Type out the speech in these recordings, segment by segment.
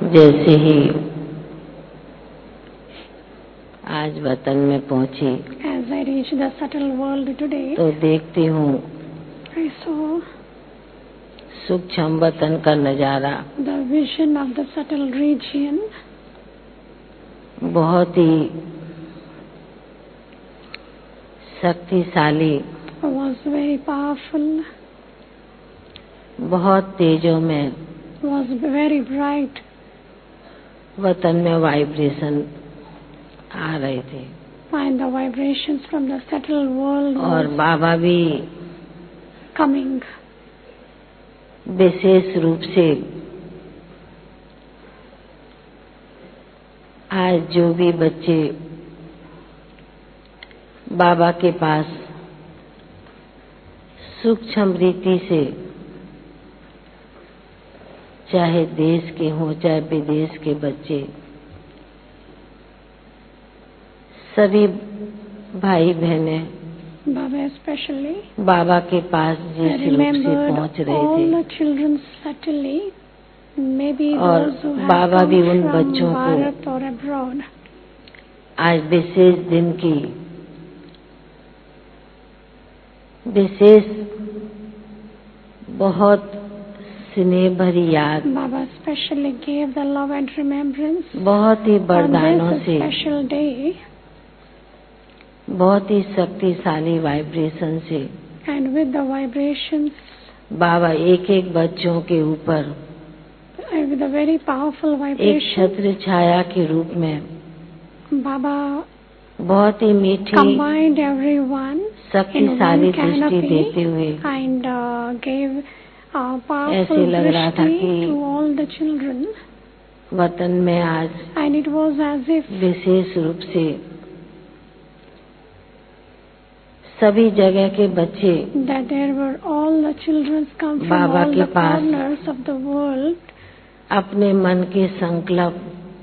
जैसे ही आज वतन में पहुंची As I reached the subtle world today, तो देखती हूँ I saw सूक्ष्म वतन का नजारा the vision of the subtle region. बहुत ही शक्तिशाली, Was very powerful, बहुत तेजों में was very bright, वतन में वाइब्रेशन आ रहे थे and the vibrations from the subtle world और was बाबा भी coming. विशेष रूप से आज जो भी बच्चे बाबा के पास सूक्ष्म रीति से चाहे देश के हों चाहे विदेश के बच्चे, सभी भाई बहने Baba especially बाबा के पास जिस रूप से remembered पहुंच रहे all थे the children subtly, maybe और those who have Baba come भी उन from बच्चों को Bharat or abroad. आज विशेष दिन की विशेष बहुत स्नेह भरी याद, Baba especially gave the love and remembrance बहुत ही on वरदानों this से, special day, बहुत ही शक्तिशाली वाइब्रेशन से and with the vibrations, बाबा एक एक बच्चों के ऊपर and with the very powerful एक vibration, छत्र छाया के रूप में Baba बहुत ही मीठी combined everyone in शक्तिशाली one दृष्टि canopy देते हुए and gave powerful ऐसे लग रहा था drishti कि to all the children, वतन में आज and it was as if विशेष रूप से सभी जगह के बच्चे that there were all the children come from Baba all के the pass corners of the world, अपने मन के संकल्प,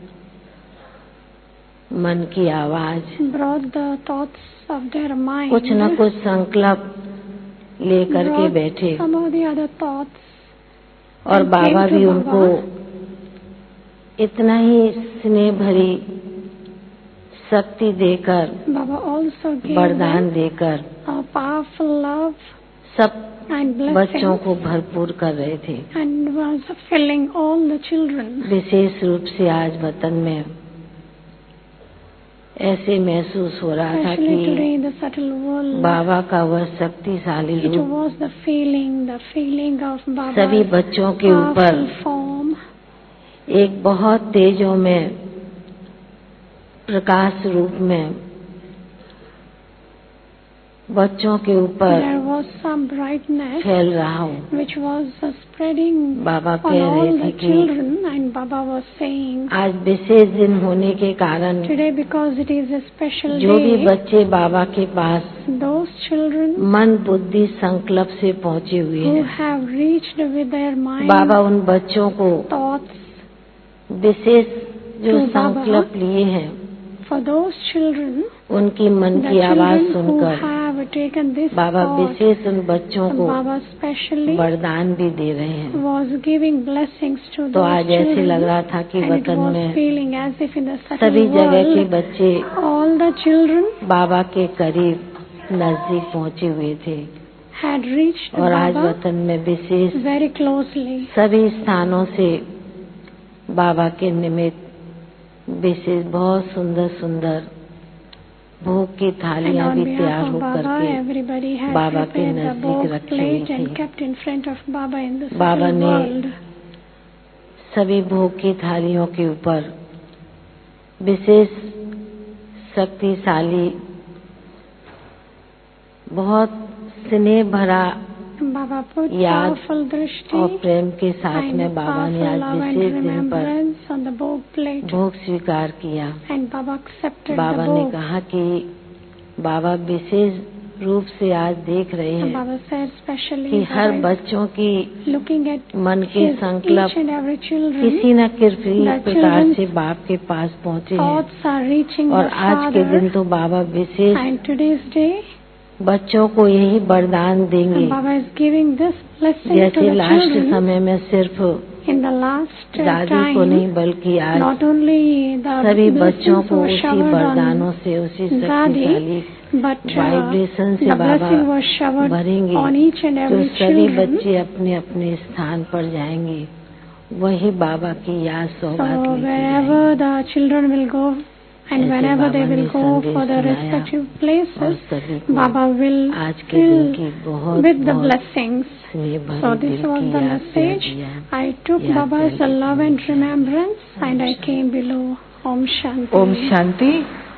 मन की आवाज, brought the thoughts of their mind, कुछ न कुछ संकल्प लेकर के brought बैठे some of the other thoughts, और and बाबा came to भी Baba. उनको इतना ही स्नेह भरी शक्ति देकर, Baba also gave वरदान them देकर a powerful love सब and बच्चों blessings, को भरपूर कर रहे थे। and was filling all the children. विशेष रूप से आज वतन में ऐसे महसूस हो रहा था Especially today कि in the subtle world, बाबा का वह शक्तिशाली it रूप was the feeling of सभी Baba's बच्चों के ऊपर powerful form, एक बहुत तेजों में प्रकाश रूप में बच्चों के ऊपर there was some brightness फैल रहा हूँ। which was spreading Baba on कह all रहे the थे कि children, and Baba was saying, आज विशेष दिन होने के कारण today because it is a special जो भी day, बच्चे बाबा के पास those children मन बुद्धि संकल्प से पहुँचे हुए who हैं, have reached with their mind बाबा उन बच्चों को thoughts, विशेष जो to Baba, संकल्प लिए हैं for those children, उनकी मन the की आवाज children who सुनकर have taken this Baba thought, विशेष उन बच्चों को Baba specially वरदान भी दे रहे हैं। was giving blessings to तो those आज ऐसे लग children, रहा था कि and it वतन was में feeling as if in the सभी subtle जगह के world, बच्चे all the children बाबा के करीब नजदीक पहुँचे हुए थे had reached और आज Baba वतन में विशेष very closely. सभी स्थानों से बाबा के निमित्त विशेष बहुत सुंदर सुंदर भोग की And थालियां on भी behalf तैयार of होकर Baba, के everybody had बाबा के prepared the नजदीक bhog रखी हुई plate and थी। kept in front of Baba in the Baba subtle ने world. सभी भोग की थालियों के ऊपर विशेष शक्तिशाली बहुत स्नेह भरा Baba put याद powerful drishti और प्रेम के साथ and में बाबा ने powerful आज love and विशेष दिन पर remembrance on the bhog plate, भोग स्वीकार किया। and Baba accepted Baba the ने bhog. कहा कि बाबा विशेष रूप से आज देख रहे And हैं Baba said specially कि हर Baba is बच्चों की looking at मन के his संकल्प each and every children, किसी न किसी the प्रकार children's से बाप के पास पहुँचे हैं thoughts are reaching और the आज के दिन Father, तो बाबा विशेष and today's day बच्चों को यही वरदान देंगे Baba is giving this blessing to जैसे the लास्ट children, समय में सिर्फ In the last दादी को नहीं time, बल्कि आज not only the सभी बच्चों blessings को were उसी showered वरदानों on से उसी Dadi, शक्तिशाली but वाइब्रेशन से the Baba blessing was showered भरेंगे on each and तो every सभी children. बच्चे अपने अपने स्थान पर जाएंगे वही बाबा की याद So सौगात लेके wherever जाएंगे the children will go and ऐसे wherever they बाबा ने will go संदेश for the सुनाया respective और places, सभी को Baba will आज के दिन fill की बहुत with the बहुत blessings. स्नेह So भरी this दिल was की the याद प्यार message. दिया I took याद Baba's प्यार की love and परमेश्वर remembrance and I came below. Om Shanti. Om Shanti.